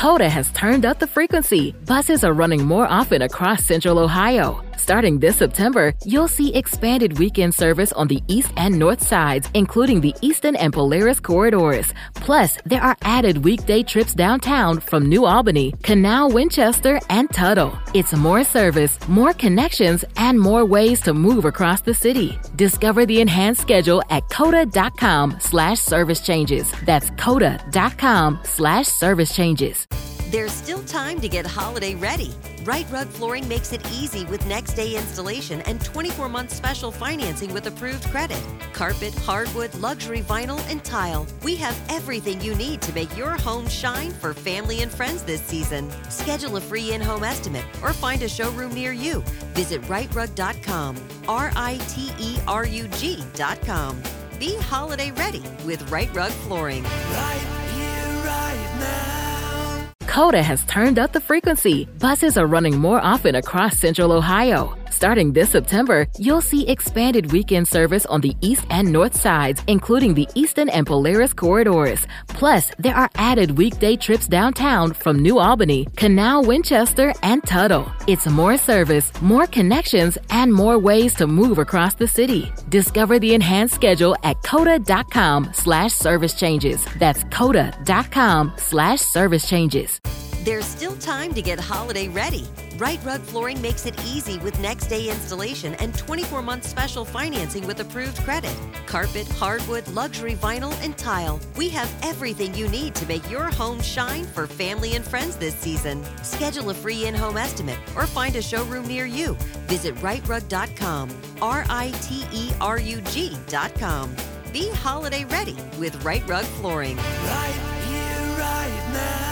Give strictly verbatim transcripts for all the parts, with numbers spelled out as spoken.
COTA has turned up the frequency. Buses are running more often across Central Ohio. Starting this September, you'll see expanded weekend service on the east and north sides, including the Eastern and Polaris corridors. Plus, there are added weekday trips downtown from New Albany, Canal, Winchester, and Tuttle. It's more service, more connections, and more ways to move across the city. Discover the enhanced schedule at COTA.com slash service changes. That's COTA.com slash service changes. There's still time to get holiday ready. Right Rug Flooring makes it easy with next day installation and twenty-four month special financing with approved credit. Carpet, hardwood, luxury vinyl, and tile. We have everything you need to make your home shine for family and friends this season. Schedule a free in-home estimate or find a showroom near you. Visit right rug dot com, R I T E R U G dot com. Be holiday ready with Right Rug Flooring. Right here, right now. COTA has turned up the frequency. Buses are running more often across Central Ohio. Starting this September, you'll see expanded weekend service on the east and north sides, including the Eastern and Polaris corridors. Plus, there are added weekday trips downtown from New Albany, Canal, Winchester, and Tuttle. It's more service, more connections, and more ways to move across the city. Discover the enhanced schedule at COTA.com slash service changes. That's COTA.com slash service changes. There's still time to get holiday ready. Right Rug Flooring makes it easy with next day installation and twenty-four month special financing with approved credit. Carpet, hardwood, luxury vinyl, and tile. We have everything you need to make your home shine for family and friends this season. Schedule a free in-home estimate or find a showroom near you. Visit right rug dot com, R I T E R U G dot com. Be holiday ready with Right Rug Flooring. Right here, right now.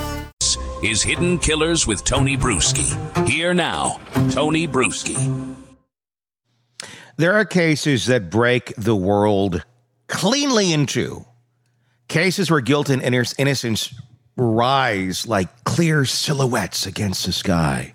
Is Hidden Killers with Tony Bruschi. Here now, Tony Bruschi. There are cases that break the world cleanly in two. Cases where guilt and innocence rise like clear silhouettes against the sky.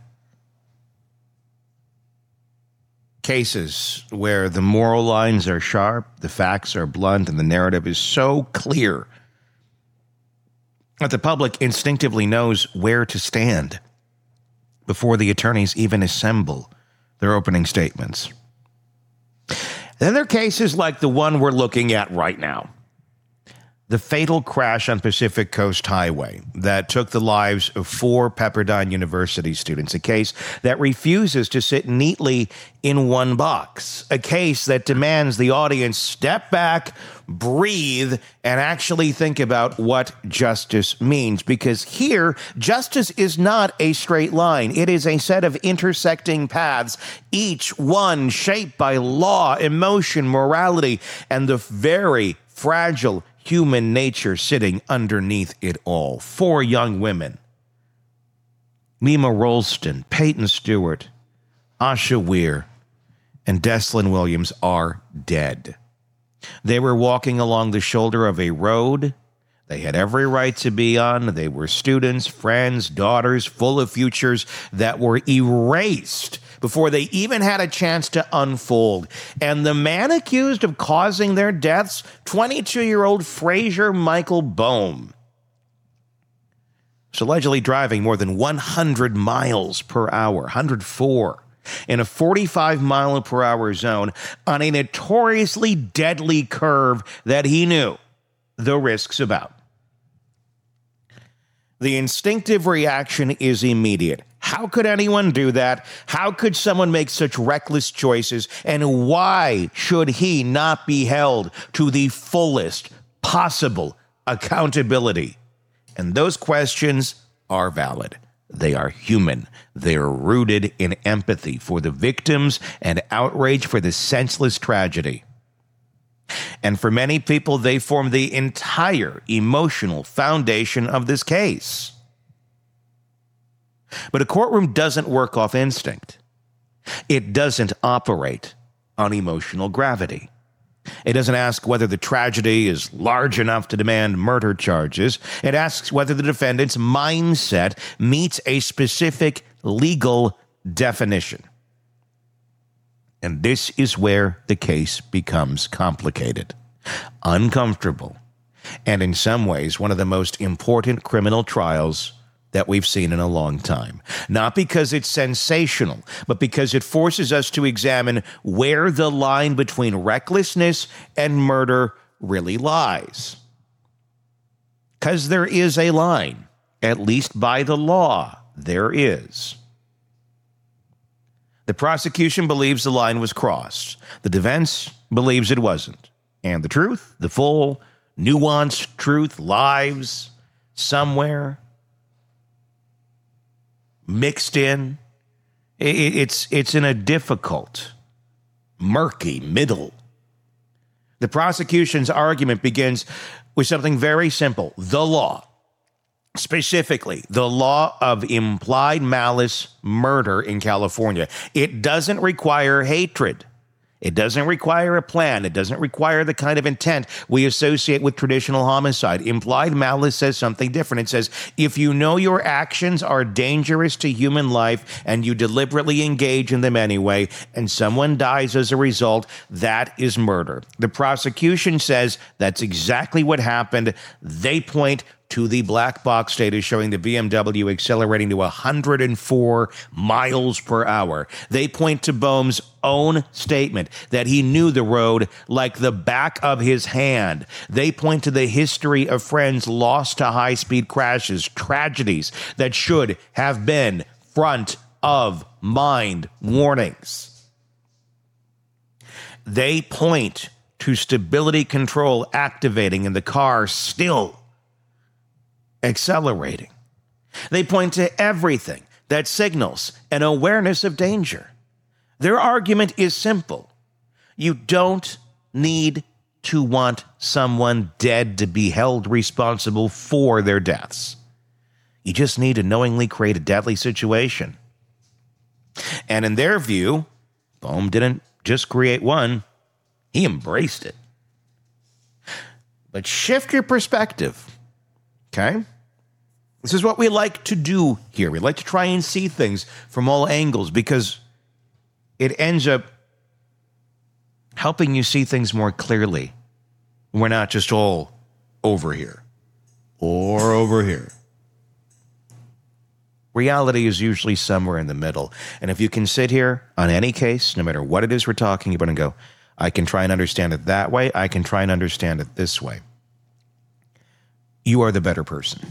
Cases where the moral lines are sharp, the facts are blunt, and the narrative is so clear that the public instinctively knows where to stand before the attorneys even assemble their opening statements. Then there are cases like the one we're looking at right now. The fatal crash on Pacific Coast Highway that took the lives of four Pepperdine University students, a case that refuses to sit neatly in one box, a case that demands the audience step back, breathe, and actually think about what justice means. Because here, justice is not a straight line. It is a set of intersecting paths, each one shaped by law, emotion, morality, and the very fragile human nature sitting underneath it all. Four young women, Mima Rolston, Peyton Stewart, Asha Weir, and Deslin Williams are dead. They were walking along the shoulder of a road they had every right to be on. They were students, friends, daughters, full of futures that were erased before they even had a chance to unfold. And the man accused of causing their deaths, twenty-two-year-old Fraser Michael Bohm, was allegedly driving more than one hundred miles per hour, one hundred four, in a forty-five mile per hour zone on a notoriously deadly curve that he knew the risks about. The instinctive reaction is immediate. How could anyone do that? How could someone make such reckless choices? And why should he not be held to the fullest possible accountability? And those questions are valid. They are human. They are rooted in empathy for the victims and outrage for the senseless tragedy. And for many people, they form the entire emotional foundation of this case. But a courtroom doesn't work off instinct. It doesn't operate on emotional gravity. It doesn't ask whether the tragedy is large enough to demand murder charges. It asks whether the defendant's mindset meets a specific legal definition. And this is where the case becomes complicated, uncomfortable, and in some ways one of the most important criminal trials that we've seen in a long time. Not because it's sensational, but because it forces us to examine where the line between recklessness and murder really lies. Because there is a line, at least by the law, there is. The prosecution believes the line was crossed. The defense believes it wasn't. And the truth, the full, nuanced truth, lies somewhere mixed in. It's, it's in a difficult, murky middle. The prosecution's argument begins with something very simple: the law. Specifically, the law of implied malice murder in California. It doesn't require hatred. It doesn't require a plan. It doesn't require the kind of intent we associate with traditional homicide. Implied malice says something different. It says, if you know your actions are dangerous to human life and you deliberately engage in them anyway, and someone dies as a result, that is murder. The prosecution says that's exactly what happened. They point to the black box data showing the B M W accelerating to one hundred four miles per hour. They point to Boehm's own statement that he knew the road like the back of his hand. They point to the history of friends lost to high-speed crashes, tragedies that should have been front of mind warnings. They point to stability control activating in the car still accelerating. They point to everything that signals an awareness of danger. Their argument is simple. You don't need to want someone dead to be held responsible for their deaths. You just need to knowingly create a deadly situation. And in their view, Boehm didn't just create one, he embraced it. But shift your perspective, okay? This is what we like to do here. We like to try and see things from all angles because it ends up helping you see things more clearly. We're not just all over here or over here. Reality is usually somewhere in the middle. And if you can sit here on any case, no matter what it is we're talking about, and go, I can try and understand it that way, I can try and understand it this way, you are the better person.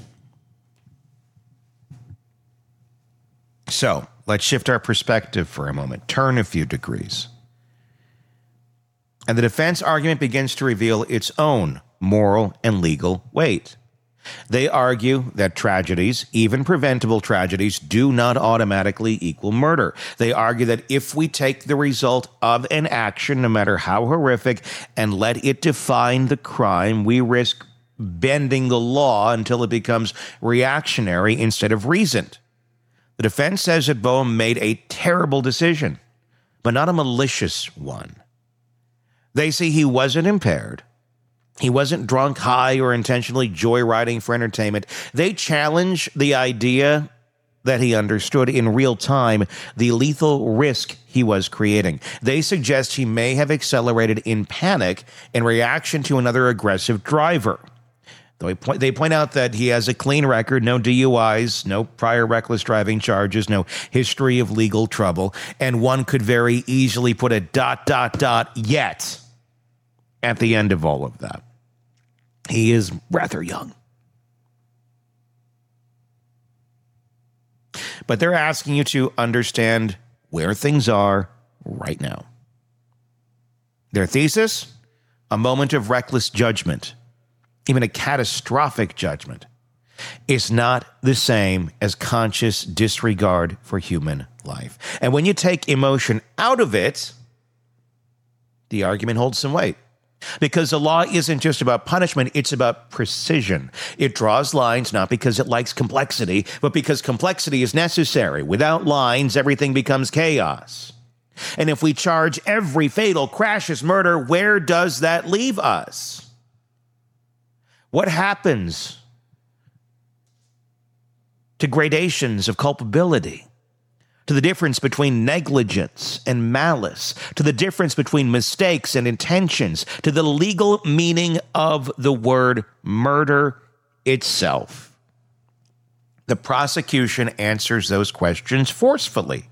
So let's shift our perspective for a moment, turn a few degrees. And the defense argument begins to reveal its own moral and legal weight. They argue that tragedies, even preventable tragedies, do not automatically equal murder. They argue that if we take the result of an action, no matter how horrific, and let it define the crime, we risk bending the law until it becomes reactionary instead of reasoned. The defense says that Boehm made a terrible decision, but not a malicious one. They say he wasn't impaired. He wasn't drunk, high, or intentionally joyriding for entertainment. They challenge the idea that he understood in real time the lethal risk he was creating. They suggest he may have accelerated in panic in reaction to another aggressive driver. They point, they point out that he has a clean record, no D U Is, no prior reckless driving charges, no history of legal trouble, and one could very easily put a dot, dot, dot, yet at the end of all of that. He is rather young. But they're asking you to understand where things are right now. Their thesis? A moment of reckless judgment, even a catastrophic judgment, is not the same as conscious disregard for human life. And when you take emotion out of it, the argument holds some weight. Because the law isn't just about punishment, it's about precision. It draws lines not because it likes complexity, but because complexity is necessary. Without lines, everything becomes chaos. And if we charge every fatal crash as murder, where does that leave us? What happens to gradations of culpability? To the difference between negligence and malice, to the difference between mistakes and intentions, to the legal meaning of the word murder itself. The prosecution answers those questions forcefully.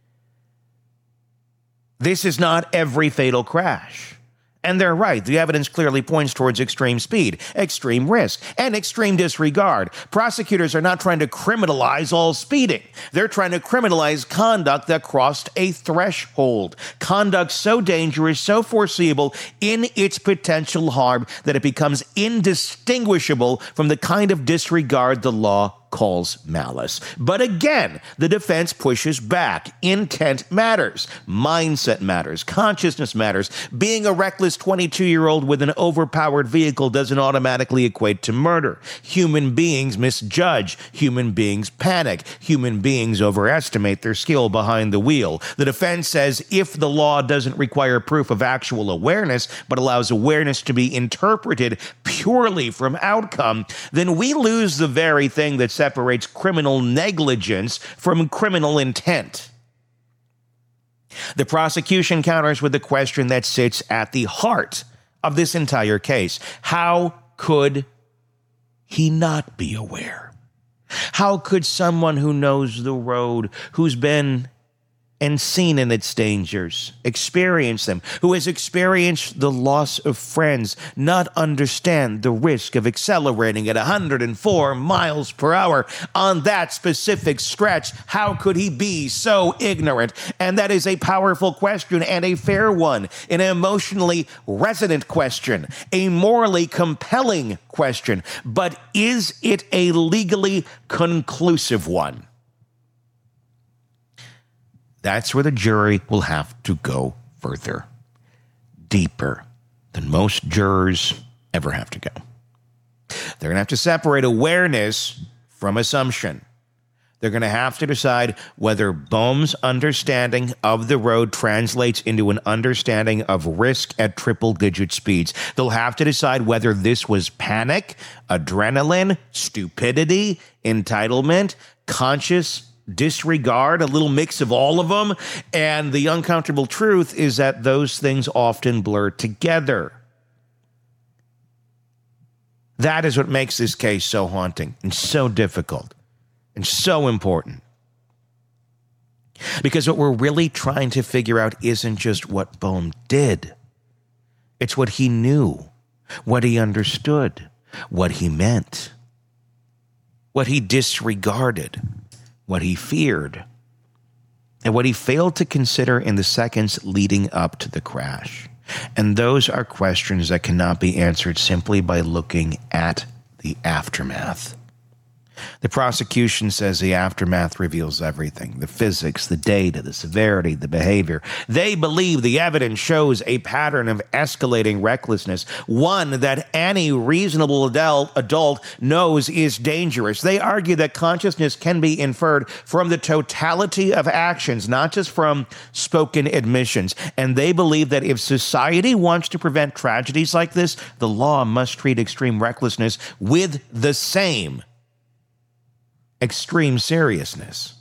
This is not every fatal crash. And they're right. The evidence clearly points towards extreme speed, extreme risk, and extreme disregard. Prosecutors are not trying to criminalize all speeding. They're trying to criminalize conduct that crossed a threshold. Conduct so dangerous, so foreseeable in its potential harm that it becomes indistinguishable from the kind of disregard the law calls malice. But again, the defense pushes back. Intent matters. Mindset matters. Consciousness matters. Being a reckless twenty-two-year-old with an overpowered vehicle doesn't automatically equate to murder. Human beings misjudge. Human beings panic. Human beings overestimate their skill behind the wheel. The defense says if the law doesn't require proof of actual awareness, but allows awareness to be interpreted purely from outcome, then we lose the very thing that separates criminal negligence from criminal intent. The prosecution counters with the question that sits at the heart of this entire case. How could he not be aware? How could someone who knows the road, who's been and seen in its dangers, experience them, who has experienced the loss of friends, not understand the risk of accelerating at one hundred four miles per hour on that specific stretch? How could he be so ignorant? And that is a powerful question and a fair one, an emotionally resonant question, a morally compelling question. But is it a legally conclusive one? That's where the jury will have to go further, deeper than most jurors ever have to go. They're going to have to separate awareness from assumption. They're going to have to decide whether Boehm's understanding of the road translates into an understanding of risk at triple-digit speeds. They'll have to decide whether this was panic, adrenaline, stupidity, entitlement, conscious disregard, a little mix of all of them. And the uncomfortable truth is that those things often blur together. That is what makes this case so haunting and so difficult and so important. Because what we're really trying to figure out isn't just what Boehm did. It's what he knew, what he understood, what he meant, what he disregarded, what he feared, and what he failed to consider in the seconds leading up to the crash. And those are questions that cannot be answered simply by looking at the aftermath. The prosecution says the aftermath reveals everything: the physics, the data, the severity, the behavior. They believe the evidence shows a pattern of escalating recklessness, one that any reasonable adult, adult knows is dangerous. They argue that consciousness can be inferred from the totality of actions, not just from spoken admissions. And they believe that if society wants to prevent tragedies like this, the law must treat extreme recklessness with the same extreme seriousness.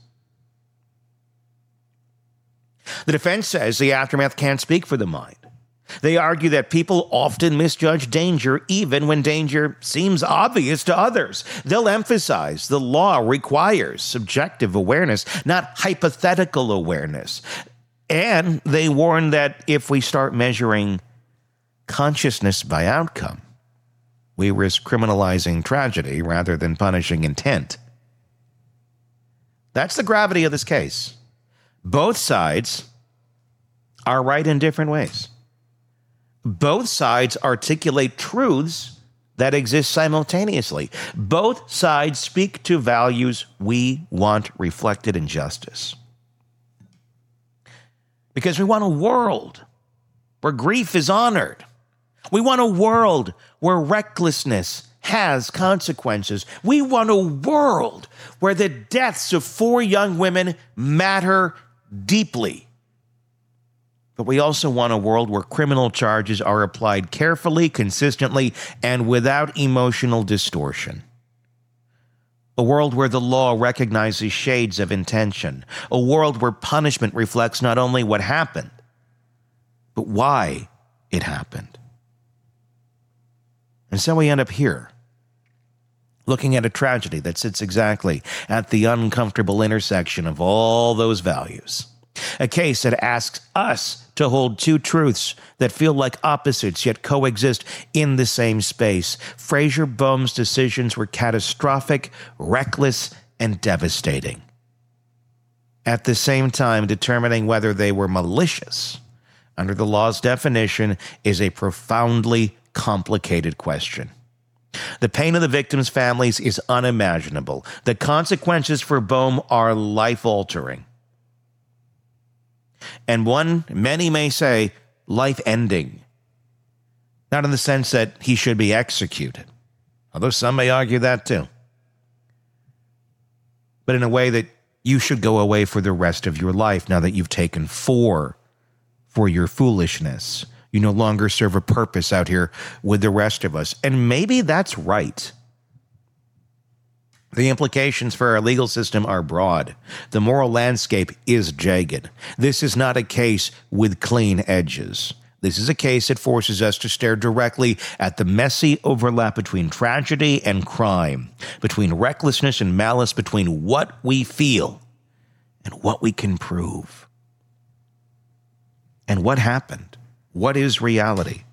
The defense says the aftermath can't speak for the mind. They argue that people often misjudge danger even when danger seems obvious to others. They'll emphasize the law requires subjective awareness, not hypothetical awareness. And they warn that if we start measuring consciousness by outcome, we risk criminalizing tragedy rather than punishing intent. That's the gravity of this case. Both sides are right in different ways. Both sides articulate truths that exist simultaneously. Both sides speak to values we want reflected in justice. Because we want a world where grief is honored. We want a world where recklessness has consequences. We want a world where the deaths of four young women matter deeply. But we also want a world where criminal charges are applied carefully, consistently, and without emotional distortion. A world where the law recognizes shades of intention. A world where punishment reflects not only what happened, but why it happened. And so we end up here looking at a tragedy that sits exactly at the uncomfortable intersection of all those values. A case that asks us to hold two truths that feel like opposites yet coexist in the same space. Frazier Boehm's decisions were catastrophic, reckless, and devastating. At the same time, determining whether they were malicious under the law's definition is a profoundly complicated question. The pain of the victims' families is unimaginable. The consequences for Boehm are life-altering. And one, many may say, life-ending. Not in the sense that he should be executed, although some may argue that too. But in a way that you should go away for the rest of your life now that you've taken four for your foolishness. You no longer serve a purpose out here with the rest of us. And maybe that's right. The implications for our legal system are broad. The moral landscape is jagged. This is not a case with clean edges. This is a case that forces us to stare directly at the messy overlap between tragedy and crime, between recklessness and malice, between what we feel and what we can prove. And what happened? What is reality?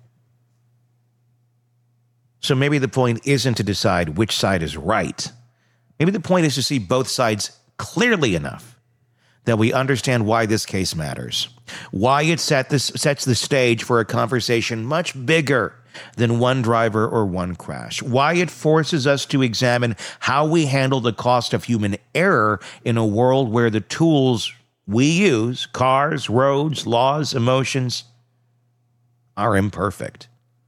So maybe the point isn't to decide which side is right. Maybe the point is to see both sides clearly enough that we understand why this case matters, why it set this, sets the stage for a conversation much bigger than one driver or one crash, why it forces us to examine how we handle the cost of human error in a world where the tools we use, cars, roads, laws, emotions, are imperfect.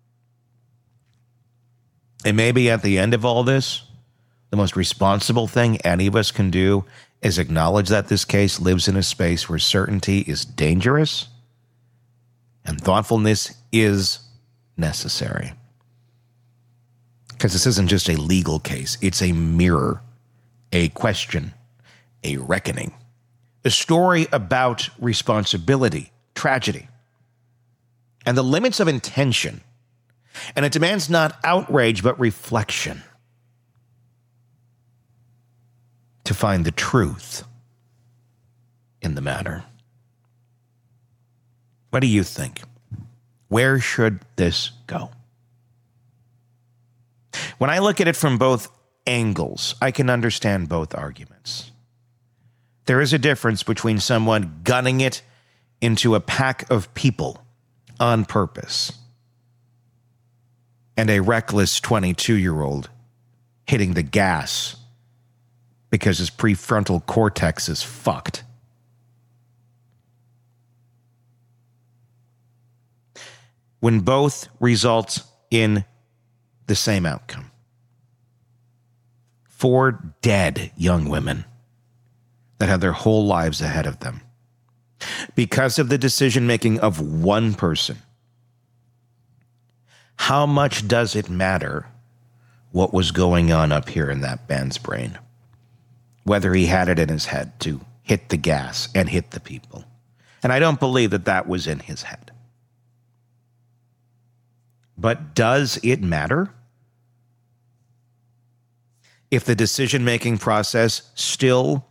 And maybe at the end of all this, the most responsible thing any of us can do is acknowledge that this case lives in a space where certainty is dangerous and thoughtfulness is necessary. Because this isn't just a legal case, it's a mirror, a question, a reckoning, a story about responsibility, tragedy, and the limits of intention. And it demands not outrage, but reflection to find the truth in the matter. What do you think? Where should this go? When I look at it from both angles, I can understand both arguments. There is a difference between someone gunning it into a pack of people on purpose and a reckless twenty-two-year-old hitting the gas because his prefrontal cortex is fucked. When both result in the same outcome. Four dead young women that had their whole lives ahead of them because of the decision-making of one person. How much does it matter what was going on up here in that man's brain? Whether he had it in his head to hit the gas and hit the people. And I don't believe that that was in his head. But does it matter? If the decision-making process still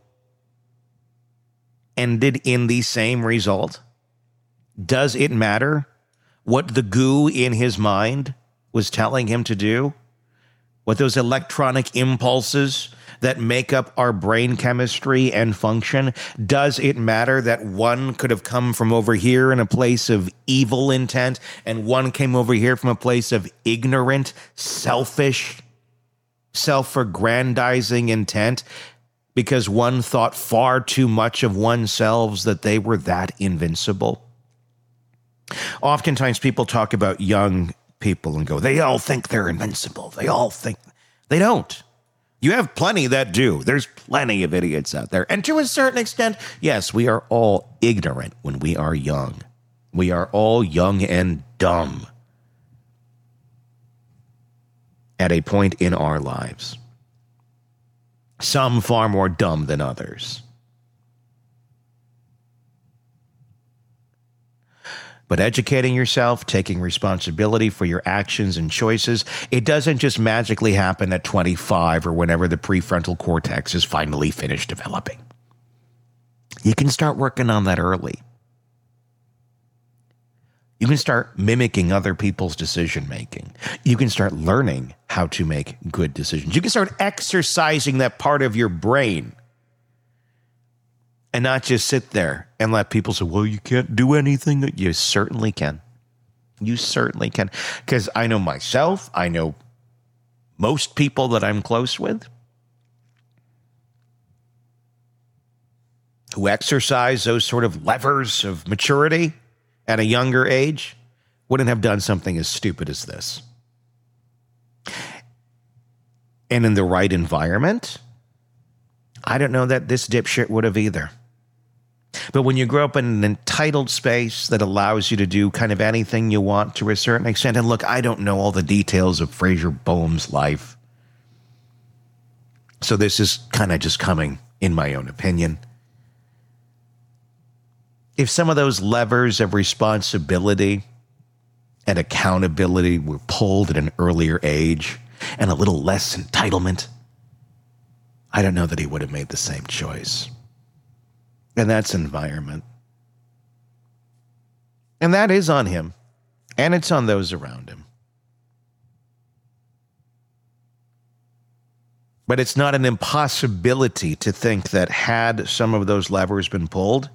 ended in the same result, does it matter what the goo in his mind was telling him to do? What those electronic impulses that make up our brain chemistry and function, does it matter that one could have come from over here in a place of evil intent and one came over here from a place of ignorant, selfish, self-aggrandizing intent because one thought far too much of oneself that they were that invincible? Oftentimes people talk about young people and go, they all think they're invincible. They all think. They don't. You have plenty that do. There's plenty of idiots out there. And to a certain extent, yes, we are all ignorant when we are young. We are all young and dumb at a point in our lives. Some far more dumb than others. But educating yourself, taking responsibility for your actions and choices, it doesn't just magically happen at twenty-five or whenever the prefrontal cortex is finally finished developing. You can start working on that early. You can start mimicking other people's decision making. You can start learning how to make good decisions. You can start exercising that part of your brain and not just sit there and let people say, well, you can't do anything. You certainly can. You certainly can. Because I know myself, I know most people that I'm close with who exercise those sort of levers of maturity at a younger age wouldn't have done something as stupid as this. And in the right environment, I don't know that this dipshit would have either. But when you grow up in an entitled space that allows you to do kind of anything you want to a certain extent, and look, I don't know all the details of Fraser Boehm's life, so this is kind of just coming in my own opinion. If some of those levers of responsibility and accountability were pulled at an earlier age and a little less entitlement, I don't know that he would have made the same choice. And that's environment. And that is on him. And it's on those around him. But it's not an impossibility to think that had some of those levers been pulled,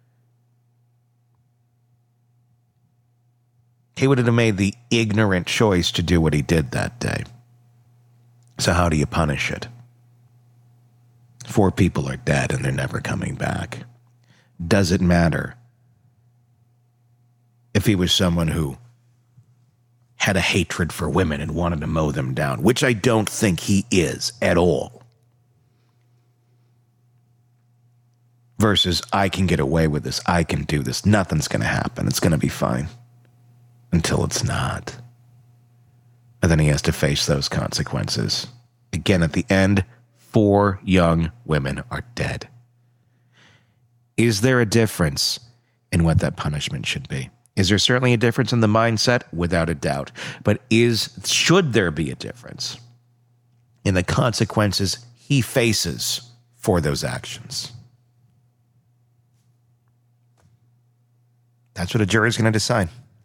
he would have made the ignorant choice to do what he did that day. So how do you punish it? Four people are dead and they're never coming back. Does it matter if he was someone who had a hatred for women and wanted to mow them down, which I don't think he is at all, versus I can get away with this, I can do this, nothing's going to happen, it's going to be fine, until it's not. And then he has to face those consequences. Again, at the end, four young women are dead. Is there a difference in what that punishment should be? Is there certainly a difference in the mindset? Without a doubt. But is should there be a difference in the consequences he faces for those actions? That's what a jury's going to decide.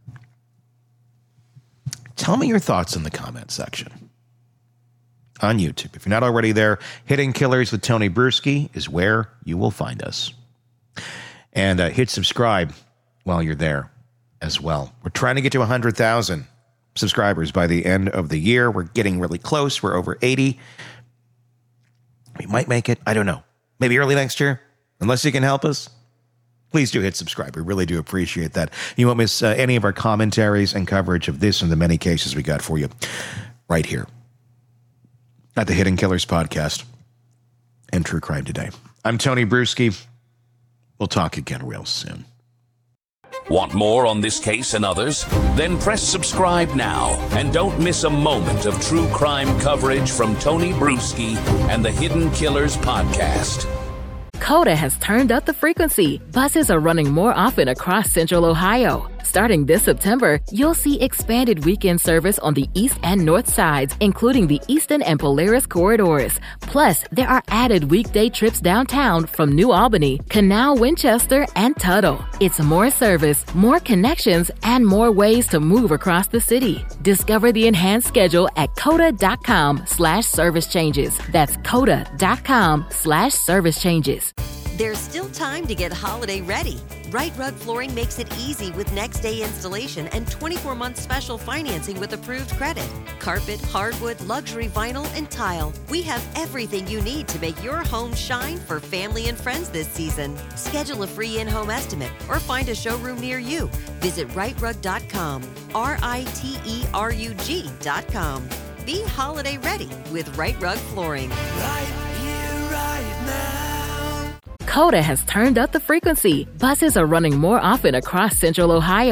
Tell me your thoughts in the comment section on YouTube. If you're not already there, Hidden Killers with Tony Bruschi is where you will find us. And uh, hit subscribe while you're there as well. We're trying to get to one hundred thousand subscribers by the end of the year. We're getting really close. We're over eighty. We might make it. I don't know. Maybe early next year. Unless you can help us, please do hit subscribe. We really do appreciate that. You won't miss uh, any of our commentaries and coverage of this and the many cases we got for you right here at the Hidden Killers podcast and True Crime Today. I'm Tony Bruschi. We'll talk again real soon. Want more on this case and others? Then press subscribe now and don't miss a moment of true crime coverage from Tony Bruschi and the Hidden Killers podcast. Coda has turned up the frequency. Buses are running more often across Central Ohio. Starting this September, you'll see expanded weekend service on the east and north sides, including the Eastern and Polaris corridors. Plus, there are added weekday trips downtown from New Albany, Canal, Winchester, and Tuttle. It's more service, more connections, and more ways to move across the city. Discover the enhanced schedule at coda.com slash service changes. That's coda.com slash service changes. There's still time to get holiday ready. Right Rug Flooring makes it easy with next day installation and twenty-four month special financing with approved credit. Carpet, hardwood, luxury vinyl, and tile. We have everything you need to make your home shine for family and friends this season. Schedule a free in-home estimate or find a showroom near you. Visit right rug dot com, R I T E R U G dot com. Be holiday ready with Right Rug Flooring. Right here, right now. Coda has turned up the frequency. Buses are running more often across Central Ohio.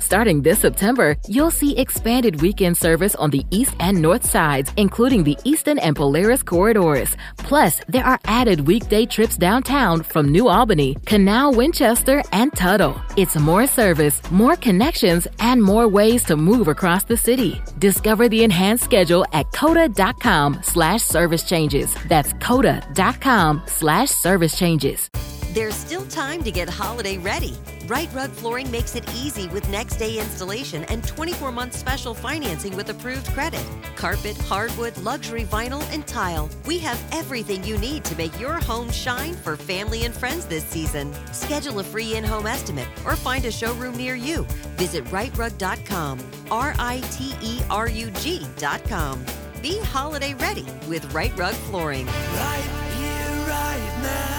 Starting this September, you'll see expanded weekend service on the east and north sides, including the Eastern and Polaris corridors. Plus, there are added weekday trips downtown from New Albany, Canal, Winchester, and Tuttle. It's more service, more connections, and more ways to move across the city. Discover the enhanced schedule at coda.com slash service changes. That's coda.com slash service changes. There's still time to get holiday ready. Right Rug Flooring makes it easy with next day installation and twenty-four month special financing with approved credit. Carpet, hardwood, luxury vinyl, and tile. We have everything you need to make your home shine for family and friends this season. Schedule a free in-home estimate or find a showroom near you. Visit right rug dot com, R I T E R U G dot com. Be holiday ready with Right Rug Flooring. Right here, right now.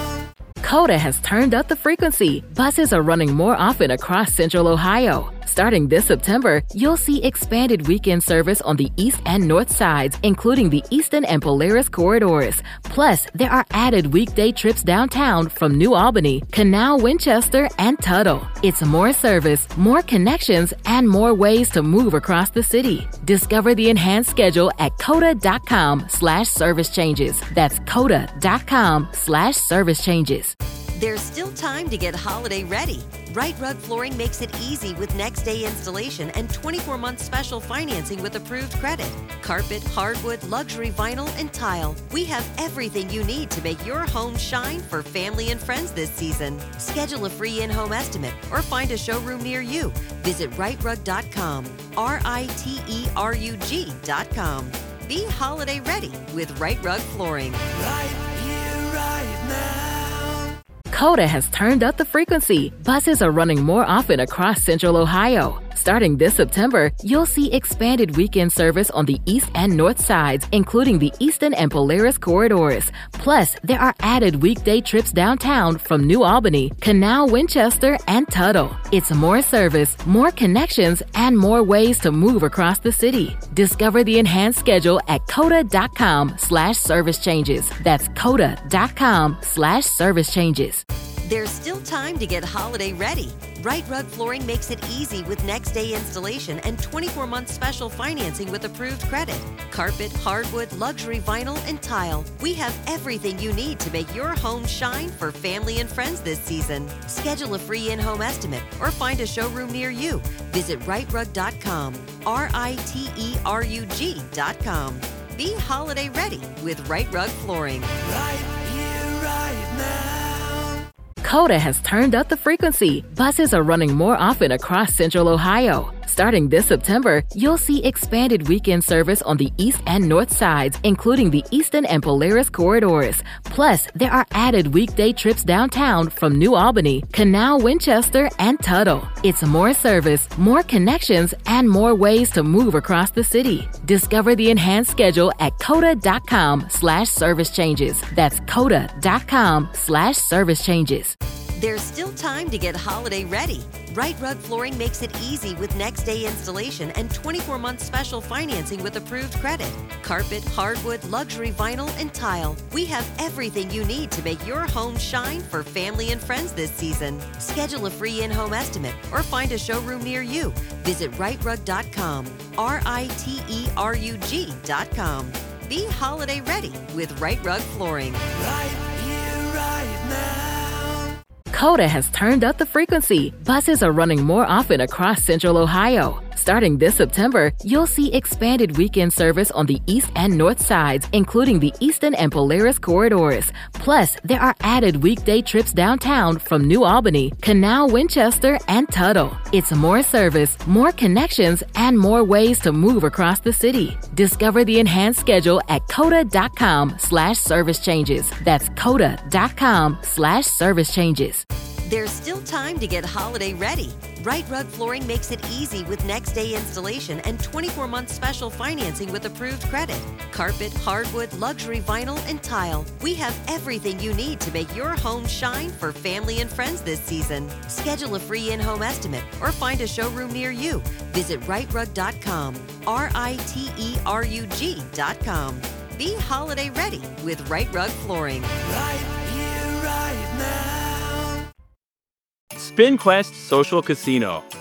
CODA has turned up the frequency. Buses are running more often across Central Ohio. Starting this September, you'll see expanded weekend service on the east and north sides, including the Eastern and Polaris corridors. Plus, there are added weekday trips downtown from New Albany, Canal, Winchester, and Tuttle. It's more service, more connections, and more ways to move across the city. Discover the enhanced schedule at coda.com slash service changes. That's coda.com slash service changes. There's still time to get holiday ready. Right Rug Flooring makes it easy with next day installation and twenty-four month special financing with approved credit. Carpet, hardwood, luxury vinyl, and tile. We have everything you need to make your home shine for family and friends this season. Schedule a free in-home estimate or find a showroom near you. Visit right rug dot com, R I T E R U G dot com. Be holiday ready with Right Rug Flooring. Right here, right now. CODA has turned up the frequency. Buses are running more often across Central Ohio. Starting this September, you'll see expanded weekend service on the east and north sides, including the Eastern and Polaris corridors. Plus, there are added weekday trips downtown from New Albany, Canal, Winchester, and Tuttle. It's more service, more connections, and more ways to move across the city. Discover the enhanced schedule at coda.com slash service changes. That's coda.com slash service changes. There's still time to get holiday ready. Right Rug Flooring makes it easy with next day installation and twenty-four month special financing with approved credit. Carpet, hardwood, luxury vinyl, and tile. We have everything you need to make your home shine for family and friends this season. Schedule a free in-home estimate or find a showroom near you. Visit right rug dot com, R I T E R U G dot com. Be holiday ready with Right Rug Flooring. Right here, right now. CODA has turned up the frequency. Buses are running more often across Central Ohio. Starting this September, you'll see expanded weekend service on the east and north sides, including the Eastern and Polaris corridors. Plus, there are added weekday trips downtown from New Albany, Canal, Winchester, and Tuttle. It's more service, more connections, and more ways to move across the city. Discover the enhanced schedule at coda.com slash service changes. That's coda.com slash service changes. There's still time to get holiday ready. Right Rug Flooring makes it easy with next day installation and twenty-four month special financing with approved credit. Carpet, hardwood, luxury vinyl, and tile. We have everything you need to make your home shine for family and friends this season. Schedule a free in-home estimate or find a showroom near you. Visit right rug dot com, R I T E R U G dot com. Be holiday ready with Right Rug Flooring. Right here, right now. CODA has turned up the frequency. Buses are running more often across Central Ohio. Starting this September, you'll see expanded weekend service on the east and north sides, including the Eastern and Polaris corridors. Plus, there are added weekday trips downtown from New Albany, Canal, Winchester, and Tuttle. It's more service, more connections, and more ways to move across the city. Discover the enhanced schedule at coda.com slash service changes. That's coda.com slash service changes. There's still time to get holiday ready. Right Rug Flooring makes it easy with next day installation and twenty-four month special financing with approved credit. Carpet, hardwood, luxury vinyl, and tile. We have everything you need to make your home shine for family and friends this season. Schedule a free in-home estimate or find a showroom near you. Visit right rug dot com, R I T E R U G dot com. Be holiday ready with Right Rug Flooring. Right here, right now. SpinQuest Social Casino.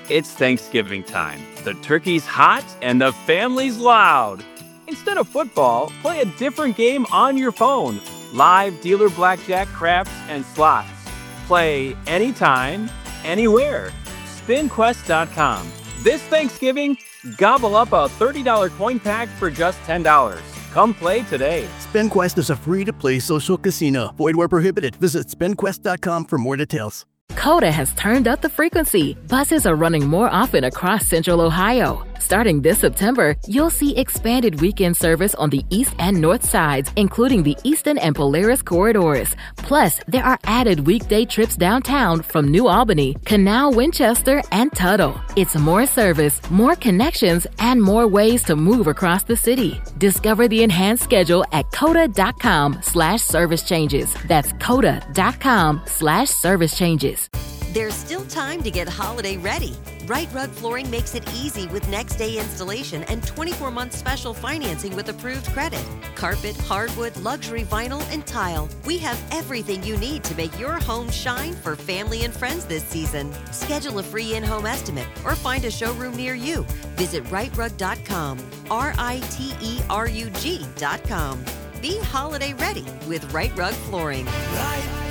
It's Thanksgiving time. The turkey's hot and the family's loud. Instead of football, play a different game on your phone. Live dealer blackjack, craps, and slots. Play anytime, anywhere. spin quest dot com. This Thanksgiving, gobble up a thirty dollars coin pack for just ten dollars. Come play today. SpinQuest is a free-to-play social casino. Void where prohibited. Visit spin quest dot com for more details. Coda has turned up the frequency. Buses are running more often across Central Ohio. Starting this September, you'll see expanded weekend service on the east and north sides, including the Easton and Polaris corridors. Plus, there are added weekday trips downtown from New Albany, Canal, Winchester, and Tuttle. It's more service, more connections, and more ways to move across the city. Discover the enhanced schedule at coda.com slash service changes. That's coda.com slash service changes. There's still time to get holiday ready. Right Rug Flooring makes it easy with next day installation and twenty-four month special financing with approved credit. Carpet, hardwood, luxury vinyl, and tile. We have everything you need to make your home shine for family and friends this season. Schedule a free in-home estimate or find a showroom near you. Visit right rug dot com, R I T E R U G dot com. Be holiday ready with Right Rug Flooring. Right